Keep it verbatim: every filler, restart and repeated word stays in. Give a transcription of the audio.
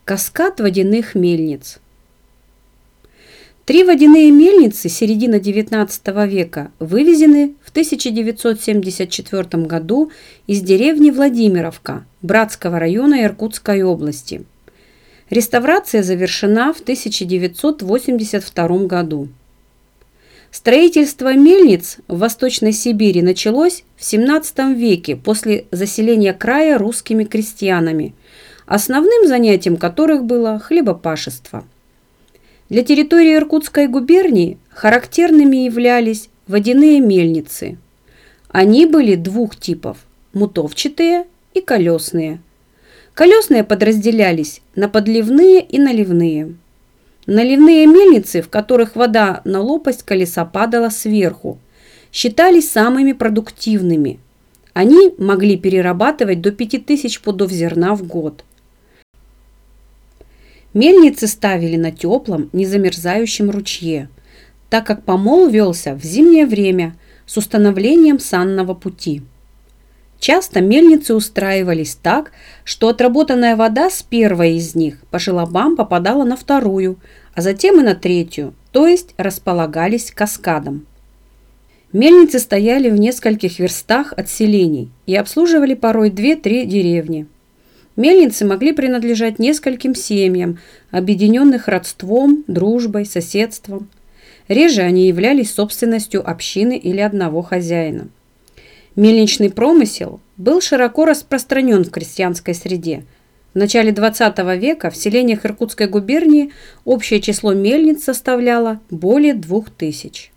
Каскад водяных мельниц. Три водяные мельницы середины девятнадцатого века вывезены в тысяча девятьсот семьдесят четвёртом году из деревни Владимировка Братского района Иркутской области. Реставрация завершена в тысяча девятьсот восемьдесят втором году. Строительство мельниц в Восточной Сибири началось в семнадцатом веке после заселения края русскими крестьянами, основным занятием которых было хлебопашество. Для территории Иркутской губернии характерными являлись водяные мельницы. Они были двух типов – мотовчатые и колесные. Колесные подразделялись на подливные и наливные. Наливные мельницы, в которых вода на лопасть колеса падала сверху, считались самыми продуктивными. Они могли перерабатывать до пяти тысяч пудов зерна в год. Мельницы ставили на теплом, незамерзающем ручье, так как помол велся в зимнее время с установлением санного пути. Часто мельницы устраивались так, что отработанная вода с первой из них по желобам попадала на вторую, а затем и на третью, то есть располагались каскадом. Мельницы стояли в нескольких верстах от селений и обслуживали порой две-три деревни. Мельницы могли принадлежать нескольким семьям, объединенных родством, дружбой, соседством. Реже они являлись собственностью общины или одного хозяина. Мельничный промысел был широко распространен в крестьянской среде. В начале двадцатого века в селениях Иркутской губернии общее число мельниц составляло более двух тысяч.